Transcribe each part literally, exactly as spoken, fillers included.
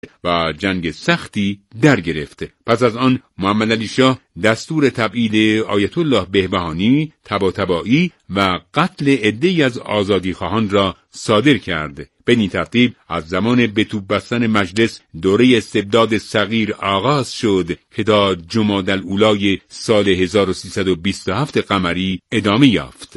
و جنگ سختی در گرفت. پس از آن محمد علی شاه دستور تبعید آیت الله بهبهانی، طباطبایی و قتل عده‌ای از آزادیخواهان را صادر کرد. به این ترتیب از زمان به توپ بستن مجلس دوره استبداد صغیر آغاز شد که تا جمادی الاولی سال هزار و سیصد و بیست و هفت قمری ادامه یافت.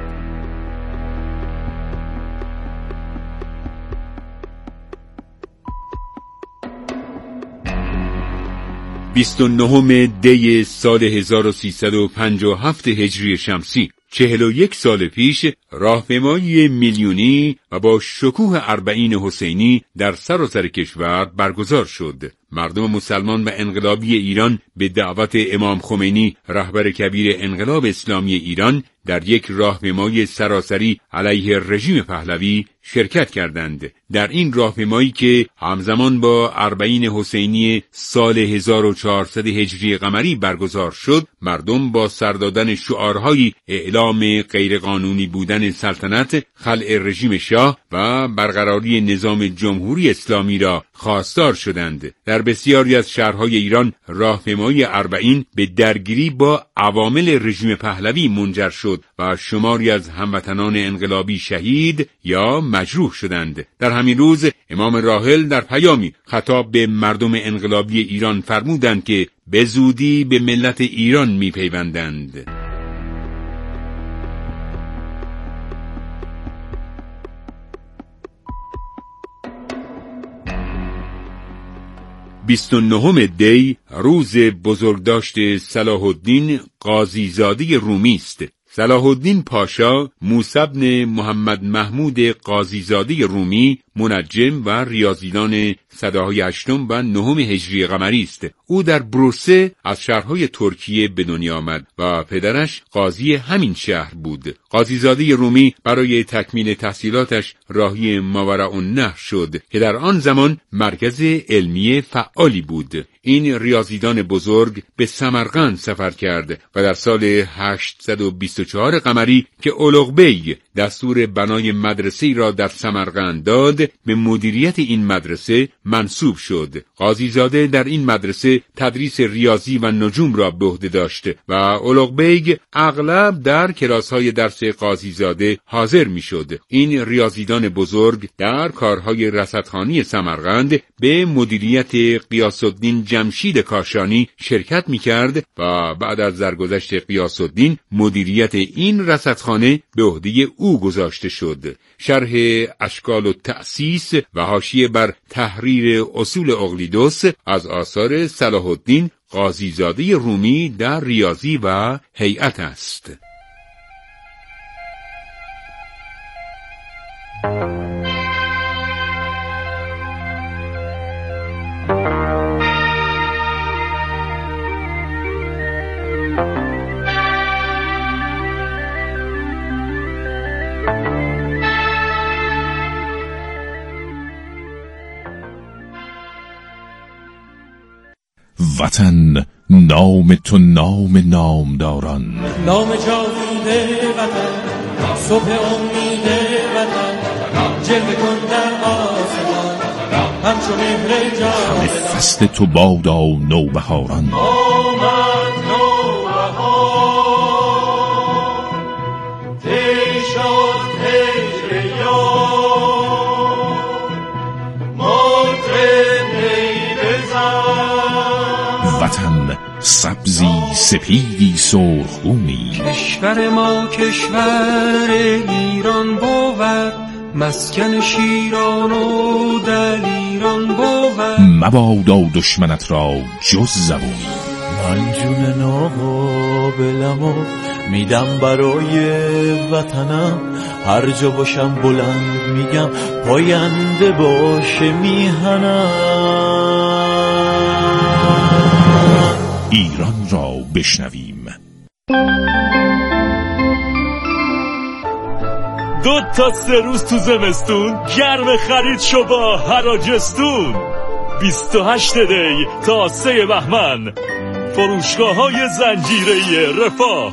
بیست و نهم دی سال هزار و سیصد و پنجاه و هفت هجری شمسی، چهل و یک سال پیش، راهپیمایی میلیونی و با شکوه اربعین حسینی در سراسر کشور برگزار شد. مردم مسلمان و انقلابی ایران به دعوت امام خمینی، رهبر کبیر انقلاب اسلامی ایران، در یک راهپیمایی سراسری علیه رژیم پهلوی شرکت کردند. در این راهپیمایی که همزمان با اربعین حسینی سال هزار و چهارصد هجری قمری برگزار شد، مردم با سر دادن شعارهای اعلام غیرقانونی بودن سلطنت، خلع رژیم شاه و برقراری نظام جمهوری اسلامی را خواستار شدند. در بسیاری از شهرهای ایران راهپیمایی اربعین به درگیری با عوامل رژیم پهلوی منجر شد و شماری از هموطنان انقلابی شهید یا مجروح شدند. در همین روز امام راحل در پیامی خطاب به مردم انقلابی ایران فرمودند که به زودی به ملت ایران می‌پیوندند. بیست و نهم دی روز بزرگداشت صلاح الدین قاضی زاده رومی است. صلاح الدین پاشا موسی بن محمد محمود قاضی زاده رومی منجم و ریاضیدان سده‌های هشتم و نهم هجری قمری است. او در بروسه از شهرهای ترکیه به دنیا آمد و پدرش قاضی همین شهر بود. قاضی زاده رومی برای تکمیل تحصیلاتش راهی ماوراءالنهر شد که در آن زمان مرکز علمی فعالی بود. این ریاضیدان بزرگ به سمرقند سفر کرد و در سال هشتصد و بیست و چهار قمری که اولغبی دستور بنای مدرسه‌ای را در سمرقند داد، به مدیریت این مدرسه منصوب شد. قاضی زاده در این مدرسه تدریس ریاضی و نجوم را به عهده داشت و اولغبی اغلب در کلاس‌های درس قاضی زاده حاضر می‌شد. این ریاضیدان بزرگ در کارهای رصدخانه سمرقند به مدیریت غیاث الدین جمشید کاشانی شرکت می‌کرد و بعد از درگذشت غیاث الدین مدیریت این رصدخانه به عهده او گذاشته شد. شرح اشکال و تأسیس و حاشیه بر تحریر اصول اقلیدس از آثار صلاح الدین قاضی زاده رومی در ریاضی و هیئت است. وطن نام تو نام نامداران، نام جاوید وطن، صبح امید وطن، جلوه کن در آسمان همچو مهر جان. همه فصل تو بادا نوبهاران، آمد نوبهار تی شد هجر یار، مطرب نی بزن. وطن سبزی سپیدی سرخگونی، کشور ما کشور ایران بود، مسکن شیران و دلیران بود. مبادا دشمنت را جز زبونی، من جون ناقابلمو میدم برای وطنم، هر جا باشم بلند میگم پاینده باشه میهنم. ایران را بشنویم. دو تا سه روز تو زمستون گرم خرید شو با حراجستون. بیست و هشت دی تا سه بهمن فروشگاه های زنجیره رفاه.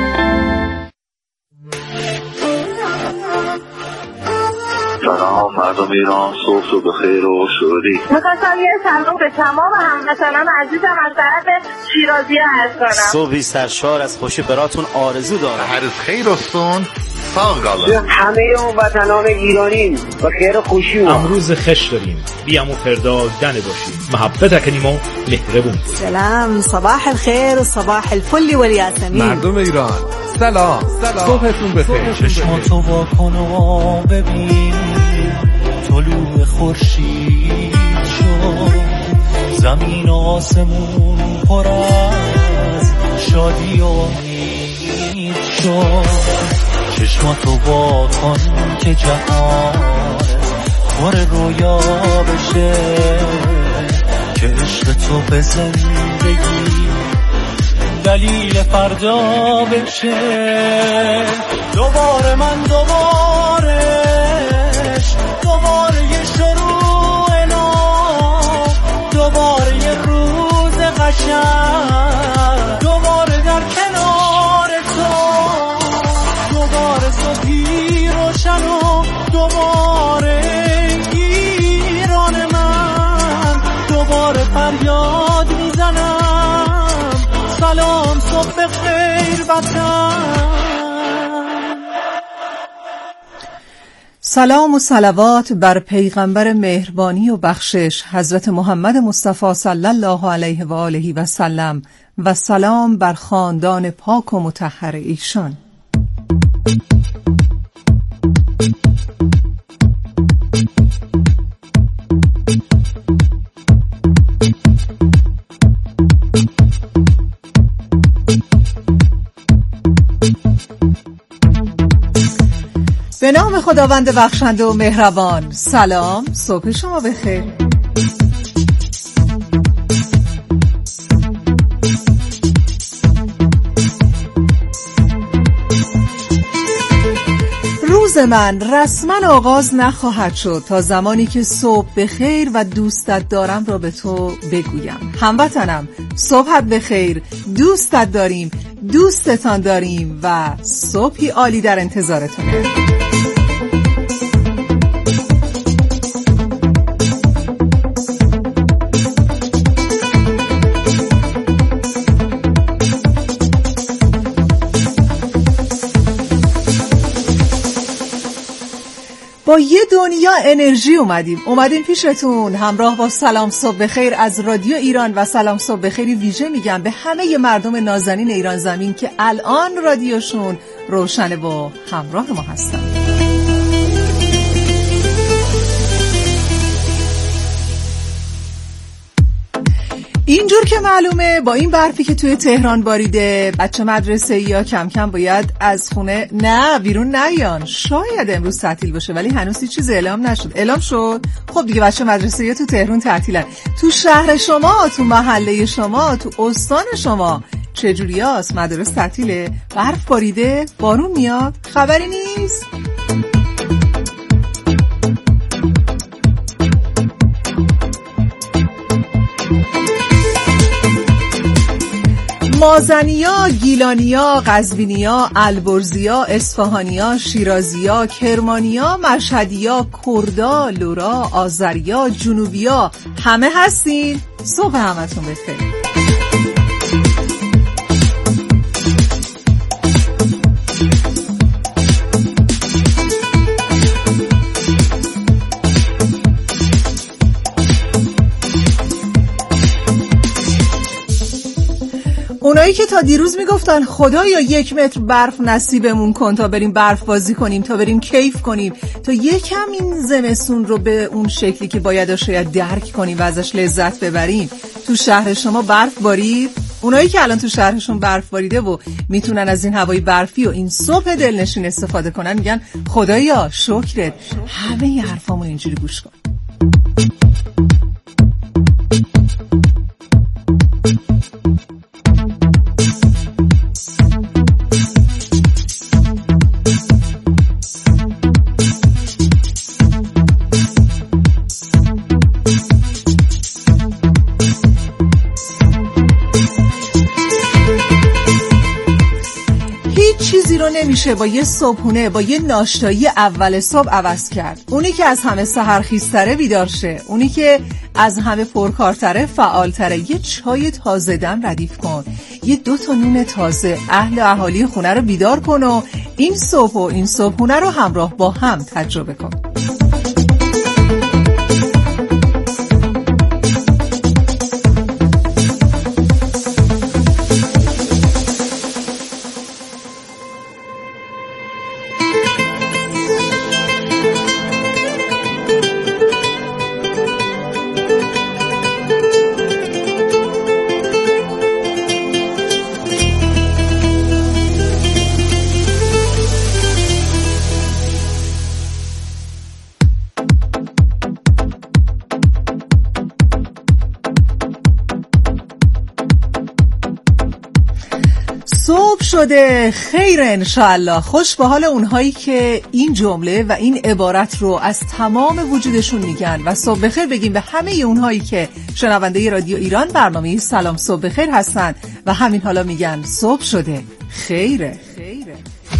سلام مردم ایران صبح رو بخیر و سعودی. میخواستم یه سلام به تمام هموطنان عزیزم از طرف شیرازی‌ها عرض کنم. صبحی سرشار از خوشی براتون آرزو دارم. هر خیر استون ساقالا همه هموطنان ایرانی و خیر و خوشی و امروز خش داریم بیام و فردا دنه باشیم محبت کنیم و مهربون. سلام صباح الخير و صباح الفل و الیاسمین. مردم ایران سلام سلام صبحتون بخیر. چشماتو وا کن و ببین طلوع خورشید شد، زمین و آسمون پر از شادی و امید شد. چشماتو وا کن که جهان خور رویا بشه، که عشق تو به زندگی دلیل فردا بشه. دوباره من دوبارش دوباره یه شروع نو، دوباره یه روز قشنگ، دوباره در کنار تو، دوباره صبحی روشن و دوباره ایران من، دوباره فریاد میزنم سلام صبح خیر وطن. سلام و صلوات بر پیغمبر مهربانی و بخشش حضرت محمد مصطفی صلی الله علیه و آله و سلم و سلام بر خاندان پاک و مطهر ایشان. به نام خداوند بخشنده و مهربان. سلام، صبح شما بخیر. روز من رسما آغاز نخواهد شد تا زمانی که صبح بخیر و دوستت دارم را به تو بگویم. هموطنم صبحت بخیر، دوستت داریم، دوستتان داریم و صبحی عالی در انتظارتونه. با یه دنیا انرژی اومدیم اومدیم پیشتون همراه با سلام صبح بخیر از رادیو ایران و سلام صبح بخیری ویژه میگم به همه مردم نازنین ایران زمین که الان رادیوشون روشنه و همراه ما هستن. اینجور که معلومه با این برفی که توی تهران باریده بچه مدرسه یا کم کم باید از خونه نه بیرون نیان. شاید امروز تعطیل باشه ولی هنوز هیچ چیز اعلام نشد. اعلام شد؟ خب دیگه بچه مدرسه یا تو تهران تعطیلن. تو شهر شما، تو محله شما، تو استان شما چجوری هست؟ مدارس تعطیله؟ برف باریده؟ بارون میاد؟ خبری نیست؟ مازنیا، گیلانیا، قزوینیا، البرزیا، اصفهانیا، شیرازیا، کرمانیا، مشهدیا، کردا، لورا، آذریا، جنوبیا همه هستین؟ صبح همتون بخیر. اونایی که تا دیروز میگفتن خدایا یک متر برف نصیبمون کن تا بریم برف بازی کنیم، تا بریم کیف کنیم، تا یکم این زمستون رو به اون شکلی که باید شاید درک کنیم و ازش لذت ببریم، تو شهر شما برف بارید؟ اونایی که الان تو شهرشون برف باریده و میتونن از این هوای برفی و این صبح دلنشین استفاده کنن میگن خدایا شکرت. همه ی حرفامون اینجوری گوش کن. نمیشه با یه صبحونه، با یه ناشتایی اول صبح عوض کرد. اونی که از همه سحرخیزتره بیدار شه، اونی که از همه پرکارتره فعالتره یه چای تازه دم ردیف کن، یه دو تا نون تازه، اهل و اهالی خونه رو بیدار کن و این صبح و این صبحونه رو همراه با هم تجربه کن. صبح شده خیر انشاءالله. خوش به حال اونهایی که این جمله و این عبارت رو از تمام وجودشون میگن و صبح بخیر بگیم به همه اونهایی که شنونده رادیو ایران برنامه سلام صبح بخیر هستن و همین حالا میگن صبح شده خیره. خیره.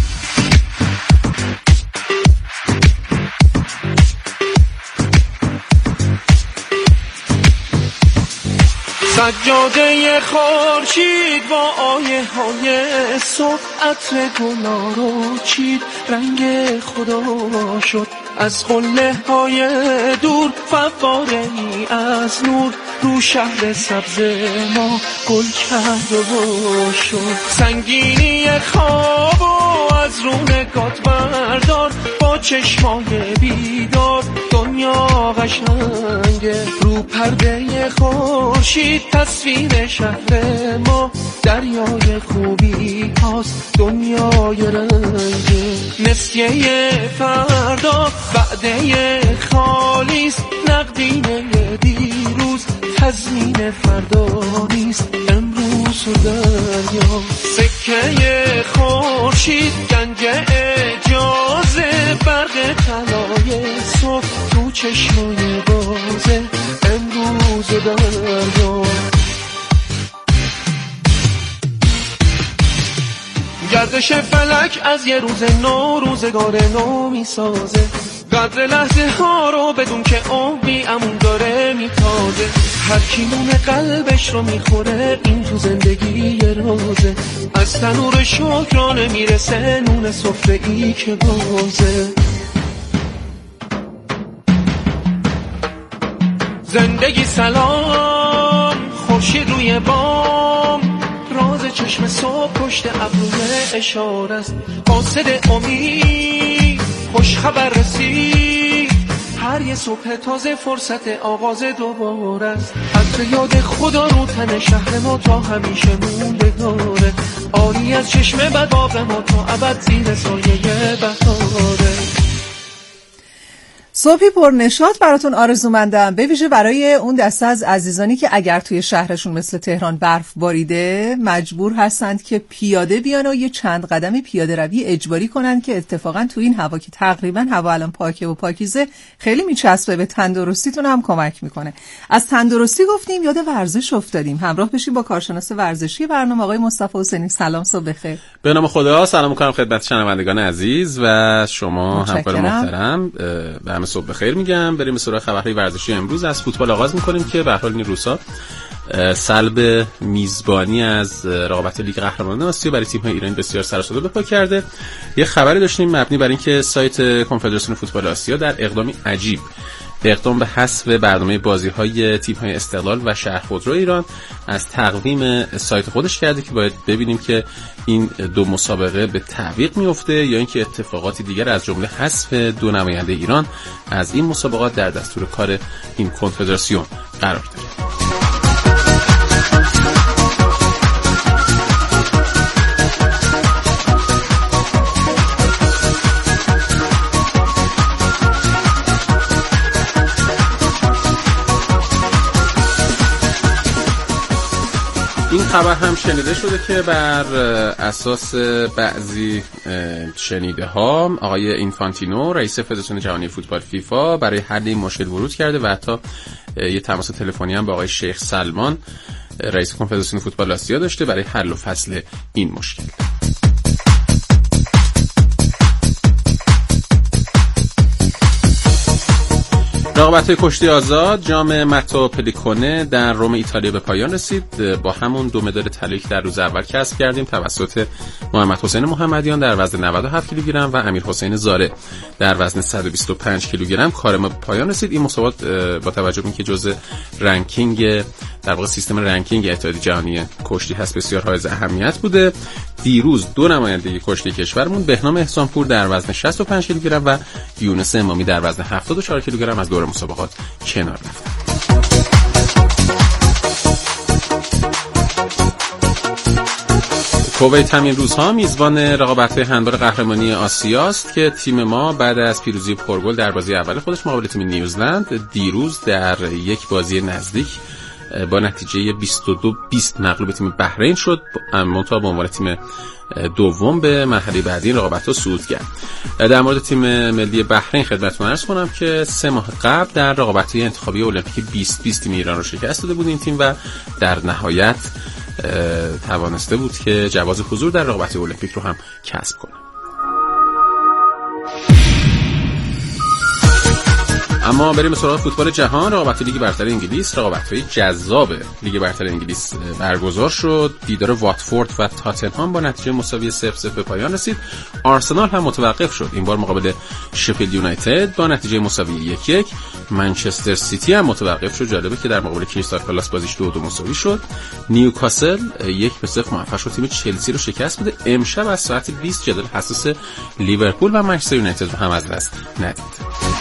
سجاده خورشید با آیه های صبح عطر گلا رو چید، رنگ خدا شد از قله های دور، فواره ای از نور رو شهر سبز ما گل کرد و شد. سنگینی خواب و از رو نگات بردار، با چشمای بیدار دنیا قشنگه. رو پرده خورشید تصویر شهر ما، دریای خوبی هاست دنیای رنگه. نسیه فردا وعده خالیست، نقدینه دیروز تضمین فردا نیست. امروز و دریا سکه خورشید، گنج اجازه، برق طلای صبح تو چشمای بازه. امروز و دریا گردش فلک از یه روز نو روزگار نو می سازه. قدر لحظه ها رو بدون که عمری امون داره میتازه. هر کی نون قلبش رو میخوره این تو زندگی یه روزه. از تنور شکرانه میرسه نون سفره ای که بازه. زندگی سلام، خورشید روی بام، راز چشم صبح پشت ابروی اشاره است. قاصد امید خوش خبر رسید، هر یه صبح تازه فرصت آغاز دوباره است. عطر یاد خدا رو تن شهر ما تا همیشه موندگاره، آری از چشم بد باغ ما تا ابد زیر سایه بهاره. صبحی پر نشاط براتون آرزومندم، به ویژه برای اون دسته از عزیزانی که اگر توی شهرشون مثل تهران برف باریده مجبور هستند که پیاده بیان و یه چند قدم پیاده روی اجباری کنن که اتفاقا تو این هوا که تقریبا هوا الان پاکه و پاکیزه خیلی میچسبه، به تندرستیتون هم کمک میکنه. از تندرستی گفتیم یاد ورزش افتادیم. همراه بشیم با کارشناس ورزشی برنامه آقای مصطفی حسینی. سلام صبح بخیر. به نام خدا سلام میکنم خدمت شنوندگان عزیز و شما همکار محترم. به صبح بخیر میگم. بریم به سراغ خبرهای ورزشی امروز. از فوتبال آغاز میکنیم که به هر حال این روزها سلب میزبانی از رقابت لیگ قهرمانان آسیا برای تیم‌های ایرانی بسیار سر و صدا به پا کرده. یه خبری داشتیم مبنی بر اینکه سایت کنفدراسیون فوتبال آسیا در اقدامی عجیب به اقدام به حذف برنامه بازی‌های تیم‌های استقلال و شهرخودرو ایران از تقویم سایت خودش کرده که باید ببینیم که این دو مسابقه به تعویق میفته یا اینکه اتفاقاتی دیگر از جمله حذف دو نماینده ایران از این مسابقات در دستور کار این کنفدراسیون قرار داره. این خبر هم شنیده شده که بر اساس بعضی شنیده ها آقای اینفانتینو رئیس فدراسیون جهانی فوتبال فیفا برای حل این مشکل ورود کرده و حتی یه تماس تلفنی هم با آقای شیخ سلمان رئیس کنفدراسیون فوتبال آسیا داشته برای حل و فصل این مشکل. رقابت‌های کشتی آزاد جام متا پلیکونه در روم ایتالیا به پایان رسید. با همون دو مدال طلایی که در روز اول کسب کردیم توسط محمد حسین محمدیان در وزن نود و هفت کیلوگرم و امیر حسین زاره در وزن صد و بیست و پنج کیلوگرم کار ما به پایان رسید. این مسابقات با توجه به اینکه جزء رنکینگ در واقع سیستم رنکینگ اتحادیه جهانی کشتی هست بسیار حائز اهمیت بوده. دیروز دو نماینده کشتی کشورمون بهنام احسانپور در وزن شصت و پنج کیلوگرم و یونس امامی در وزن هفتاد و چهار کیلوگرم از دور مسابقات کنار رفتند. کویت همین روزها میزبان رقابت‌های هندبال قهرمانی آسیاست که تیم ما بعد از پیروزی پرگل در بازی اول خودش مقابل تیم نیوزلند دیروز در یک بازی نزدیک با نتیجه بیست و دو بیست مغلوب تیم بحرین شد، منتها به عنوان تیم دوم به مرحله بعدی رقابت‌ها صعود کرد. در مورد تیم ملی بحرین خدمتتون عرض کنم که سه ماه قبل در رقابت‌های انتخابی المپیک بیست بیست تیم ایران رو شکست داده بود این تیم و در نهایت توانسته بود که جواز حضور در رقابت‌های المپیک رو هم کسب کنه. اما بریم سراغ فوتبال جهان. رقابت لیگ برتر انگلیس، رقابت‌های جذاب لیگ برتر انگلیس برگزار شد. دیدار واتفورد و تاتنهام با نتیجه مساوی صفر صفر به پایان رسید. آرسنال هم متوقف شد، این بار مقابل شفیلد یونایتد با نتیجه مساوی یک یک. منچستر سیتی هم متوقف شد، جالبه که در مقابل کریستال پالاس بازیش دو دو مساوی شد. نیوکاسل یک به صفر موفق شد تیم چلسی رو شکست بده. امشب از ساعت بیست جدول حساس لیورپول و منچستر یونایتد رو هم از دست ندید.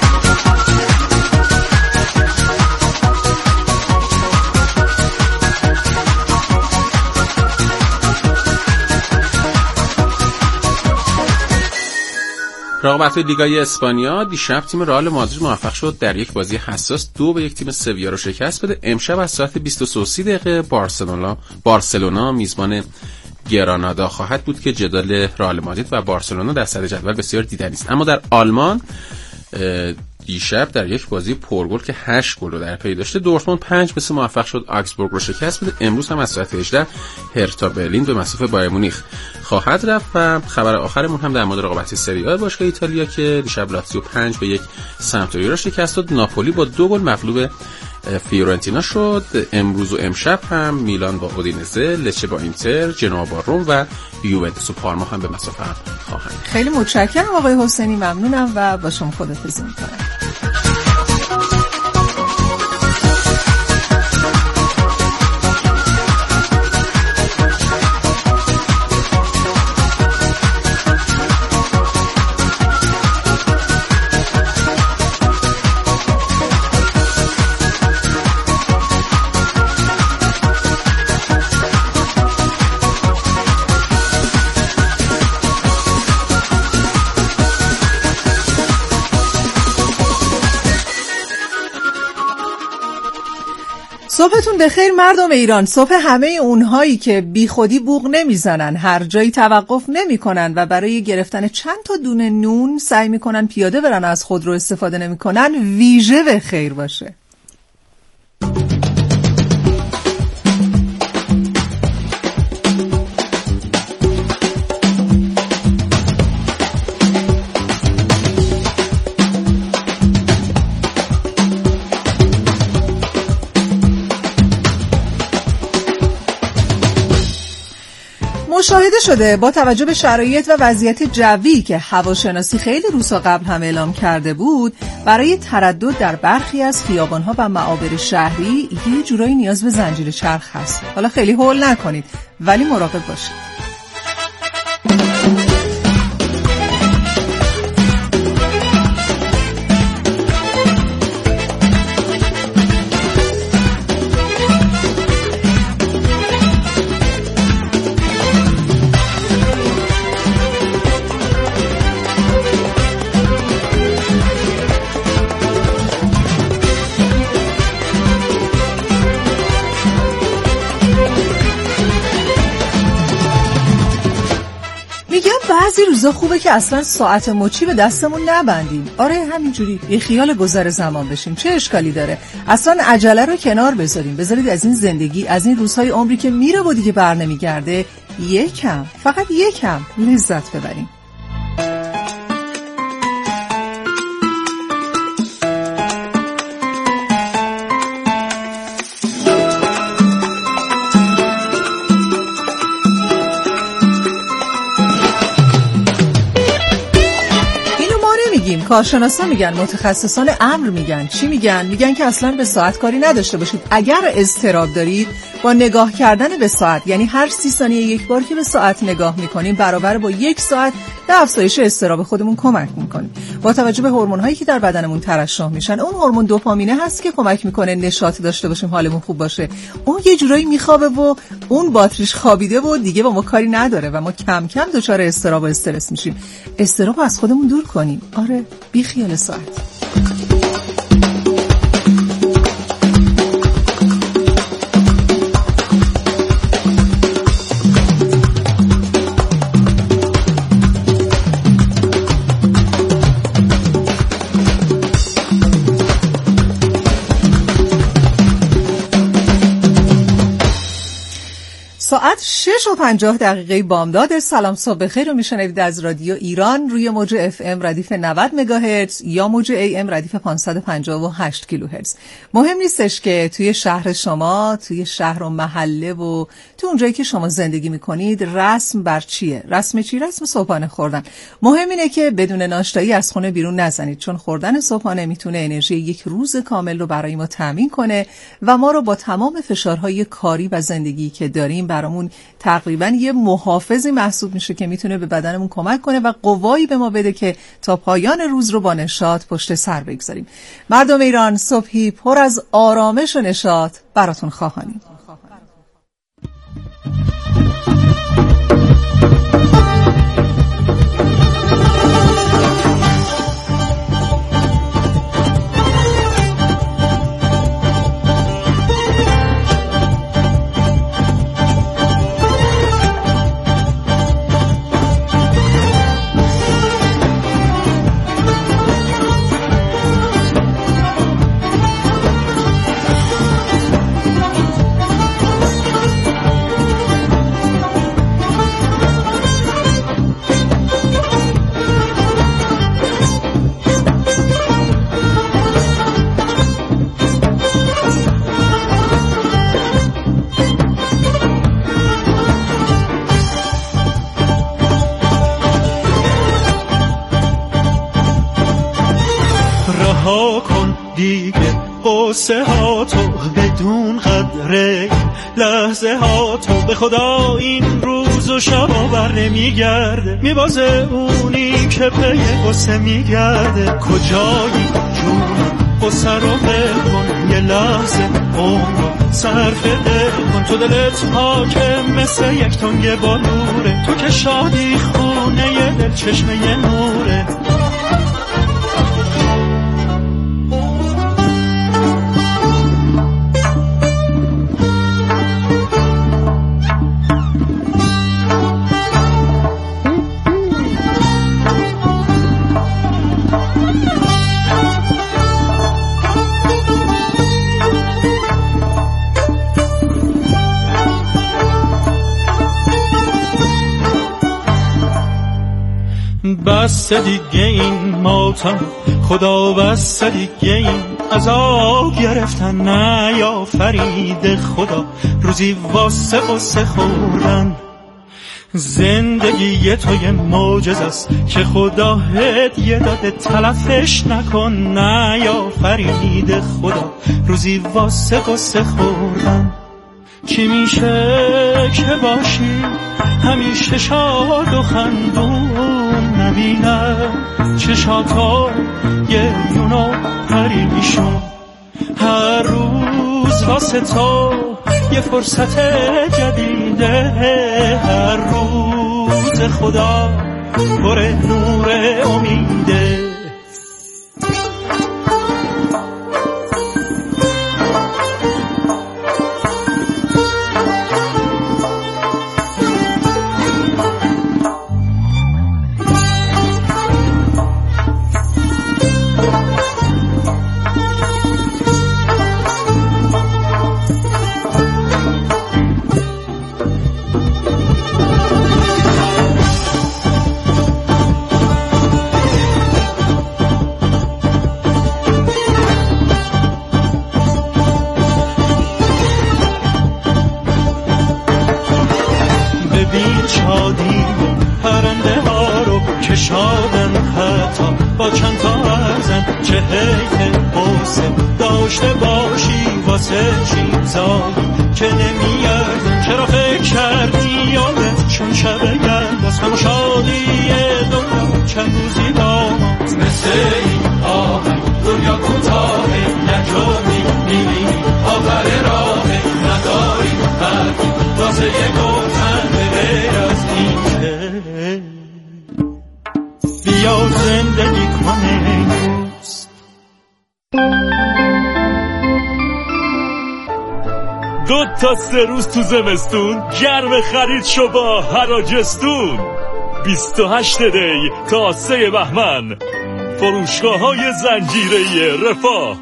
رقابت‌های لیگای اسپانیا دیشب تیم رئال مادرید موفق شد در یک بازی حساس دو به یک تیم سویا رو شکست بده. امشب از ساعت بیست و سه و سی دقیقه بارسلونا بارسلونا میزبان گرانادا خواهد بود که جدال رئال مادرید و بارسلونا در صدر جدول بسیار دیدنی است. اما در آلمان دیشب در یک بازی پرگل که هشت گل رو در پی داشته دورتموند پنج به سه موفق شد آکسبورگ رو شکست بده. امروز هم از ساعت هجده هرتا برلین به مصاف بایر مونیخ خواهد رفت. و خبر آخرمون هم در مورد رقابت سری آ باشگاه ایتالیا که دیشب لاتزیو پنج به یک سمپدوریا رو شکست داد. ناپولی با دو گل مغلوب فیورنتینا شد. امروز و امشب هم میلان با اودینزه، لچه با اینتر، جنوا با روم و یوونتوس و پارما هم به مسافه خواهند. خیلی متشکرم آقای حسینی، ممنونم و با شما خداحافظی می‌کنم. صبحتون بخیر مردم ایران. صبح همه اونهایی که بی خودی بوق نمیزنن، هر جایی توقف نمیکنن و برای گرفتن چند تا دونه نون سعی میکنن پیاده برن، از خودرو استفاده نمیکنن، ویژه به خیر باشه. مشاهده شده با توجه به شرایط و وضعیت جوی که هواشناسی خیلی روزها قبل هم اعلام کرده بود، برای تردد در برخی از خیابان‌ها و معابر شهری یه جورایی نیاز به زنجیر چرخ هست. حالا خیلی هول نکنید ولی مراقب باشید. بعضی روزا خوبه که اصلا ساعت مچی به دستمون نبندیم. آره همینجوری یه خیال گذر زمان بشیم، چه اشکالی داره؟ اصلا عجله رو کنار بذاریم، بذارید از این زندگی، از این روزهای عمری که میره و دیگه بر نمیگرده یکم، فقط یکم لذت ببریم. کارشناسا میگن، متخصصان امر میگن. چی میگن؟ میگن که اصلا به ساعت کاری نداشته باشید. اگر اضطراب دارید با نگاه کردن به ساعت، یعنی هر سی ثانیه یک بار که به ساعت نگاه میکنیم برابر با یک ساعت به افزایش اضطراب خودمون کمک میکنیم. با توجه به هورمون‌هایی که در بدنمون ترشح میشن، اون هورمون دوپامینه هست که کمک میکنه نشاط داشته باشیم، حالمون خوب باشه. اون یه جورایی میخوابه و اون باتریش خوابیده و دیگه با ما کاری نداره و ما کم کم دچار اضطراب و استرس میشیم. اضطراب از خودمون دور کنیم. آره، بی خیال ساعت. ساعت شش و پنجاه دقیقه بامداد. سلام صبح بخیر رو میشنوید از رادیو ایران روی موج اف ام ردیف نود مگاهرتز یا موج ای ام ردیف پانصد و پنجاه و هشت کیلوهرتز. مهم نیستش که توی شهر شما، توی شهر و محله و تو اونجایی که شما زندگی میکنید رسم بر چیه. رسم چی؟ رسم صبحانه خوردن. مهم اینه که بدون ناشتایی از خونه بیرون نزنید، چون خوردن صبحانه میتونه انرژی یک روز کامل رو برای ما تامین کنه و ما رو با تمام فشارهای کاری و زندگی که داریم برامون تقریبا یه محافظی محسوب میشه که میتونه به بدنمون کمک کنه و قوایی به ما بده که تا پایان روز رو با نشاط پشت سر بگذاریم. مردم ایران، صبحی پر از آرامش و نشاط براتون خواهانیم. قصه ها تو بدون قدره، لحظه ها تو به خدا این روز و شبا بر نمیگرده. میبازه اونی که پی قصه میگرده. کجایی جون قصه رو بکن، یه لحظه عمر صرف دل کن. تو دلت پاکه مثل یک تنگ بالوره، تو که شادی خونه یه دل چشمه یه نوره. بس دیگه این ماتم خدا، بس دیگه این عذاب گرفتن نیافرید خدا. روزی واسه قصه خوردن، زندگی تو یه معجزه است که خدا هدیه داده، تلفش نکن نیافرید خدا. روزی واسه قصه خوردن. چی میشه که باشی همیشه شاد و خندون، نبینم چشاتا یه یونو پریشون. هر روز واسه تو یه فرصت جدیده، هر روز خدا پر نور امیده. با چند تا ارزن چه حیف حسن داشته باشی واسه چیزایی که نمیاد. چرا فکر کردی یادت چون شب گرد باز هم شادی دنیا چند روزی داماد مثل این آهنگ دنیا کوتاهه نجامی میبینی آخر راهه نداری حرفی واسه یه گفتن به غیر از این که بیا زندگی کنه روز. دو تا سه روز تو زمستون گرم خرید شو با حراجستون. بیست و هشت دی تا سه بهمن فروشگاه‌های زنجیره‌ای رفاه.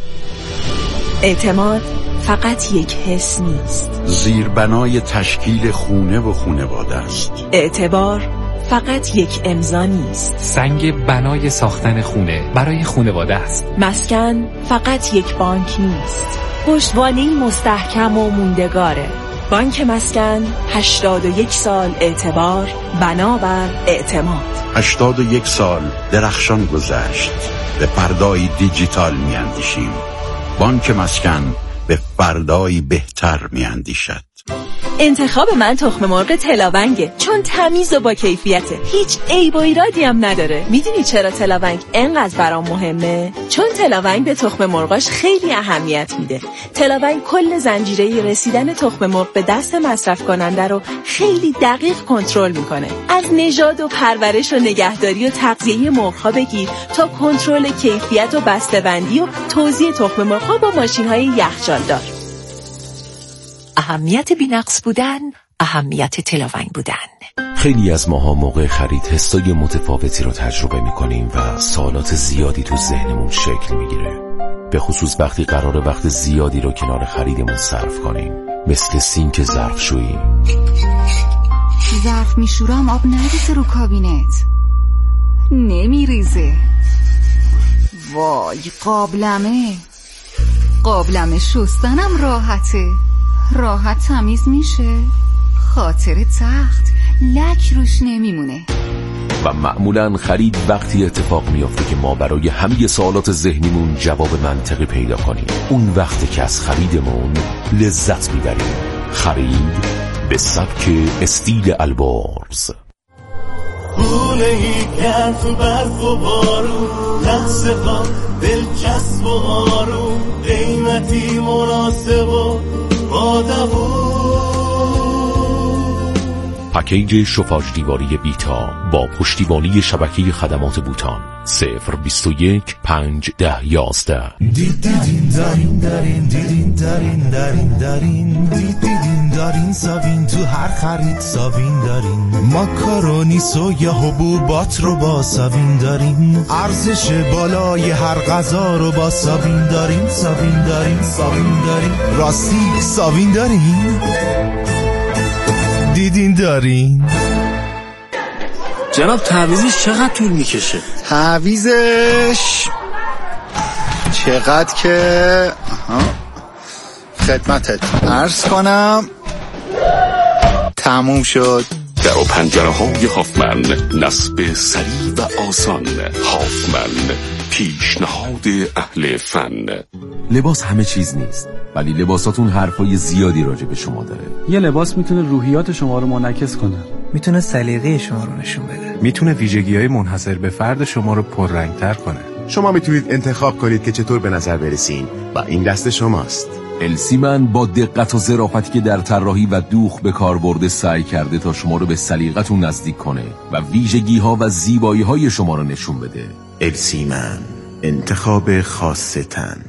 اعتماد فقط یک حس نیست، زیربنای تشکیل خونه و خانواده است. اعتبار فقط یک امضا نیست، سنگ بنای ساختن خونه برای خانواده است. مسکن فقط یک بانک نیست، پشتوانه‌ای مستحکم و موندگاره. بانک مسکن هشتاد و یک سال اعتبار بنابر اعتماد. هشتاد و یک سال درخشان گذشت، به فردای دیجیتال میاندیشیم. بانک مسکن به فردای بهتر میاندیشد. انتخاب من تخم مرغ تلاونگه، چون تمیز و با کیفیته، هیچ عیب و ایرادی هم نداره. میدونی چرا تلاونگ انقدر برام مهمه؟ چون تلاونگ به تخم مرغاش خیلی اهمیت میده. تلاونگ کل زنجیره رسیدن تخم مرغ به دست مصرف کننده رو خیلی دقیق کنترل میکنه. از نژاد و پرورش و نگهداری و تغذیه مرغ‌ها بگیر تا کنترل کیفیت و بسته‌بندی و توزیع تخم مرغ‌ها با ماشین‌های یخچالدار. اهمیت بی‌نقص بودن، اهمیت تلاونگ بودن. خیلی از ماها موقع خرید حسای متفاوتی رو تجربه می‌کنیم و سوالات زیادی تو ذهنمون شکل می‌گیره. به خصوص وقتی قراره وقت زیادی رو کنار خریدمون صرف کنیم، مثل سینک ظرفشویی. ظرف میشورم آب نریزه رو کابینت. نمیریزه. وای قابلمه. قابلمه شستنم راحته. راحت تمیز میشه. خاطر تخت لک روش نمیمونه. و معمولا خرید وقتی اتفاق میافته که ما برای همه سوالات ذهنیمون جواب منطقی پیدا کنیم. اون وقت که از خریدمون لذت میبریم. خرید به سبک استیل البرز. خونه ای که تو برف و بارون، لحظه ها دلچسب و آروم، قیمتی مناسب و با دوام. پکیج شوفاژ دیواری بیتا با پشتیبانی شبکه خدمات بوتان. صفر بیست و یک پنج ده یازده. دیدین دارین دارین دیدین دارین دارین دارین دیدین دارین ساوین تو هر خرید ساوین دارین. ماکارونی سویا حبوبات رو با ساوین دارین. ارزش بالای هر غذا رو با ساوین دارین. ساوین دارین ساوین دارین راستی ساوین دارین. دیدین دارین. جناب تعویضش چقدر طول میکشه؟ تعویضش چقدر که خدمتت عرض کنم تموم شد. در و پنجره های هافمن، نصب سریع و آسان. هافمن، پیشنهاد اهل فن. لباس همه چیز نیست، ولی لباساتون حرفای زیادی راجع به شما داره. یه لباس میتونه روحیات شما رو منعکس کنه، میتونه سلیقه شما رو نشون بده، میتونه ویژگی‌های منحصر به فرد شما رو پررنگ‌تر کنه. شما میتونید انتخاب کنید که چطور به نظر برسین و این دست شماست. السیمن با دقت و ظرافتی که در طراحی و دوخ به کار برده سعی کرده تا شما رو به سلیقتون نزدیک کنه و ویژگی‌ها و زیبایی‌های شما رو نشون بده. السیمن، انتخاب خاص تن.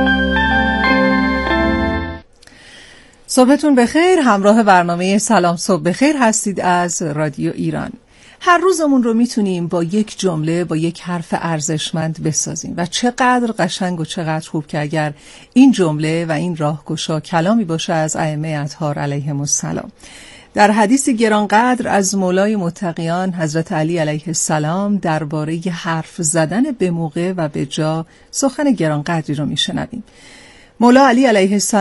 صبحتون بخیر. همراه برنامه سلام صبح بخیر هستید از رادیو ایران. هر روزمون رو میتونیم با یک جمله، با یک حرف ارزشمند بسازیم و چقدر قشنگ و چقدر خوب که اگر این جمله و این راهگشا کلامی باشه از ائمه اطهار علیهم السلام. در حدیث گرانقدر از مولای متقیان حضرت علی علیه السلام درباره حرف زدن به موقع و به جا سخن گرانقدری رو میشنویم. مولا علی علیه السلام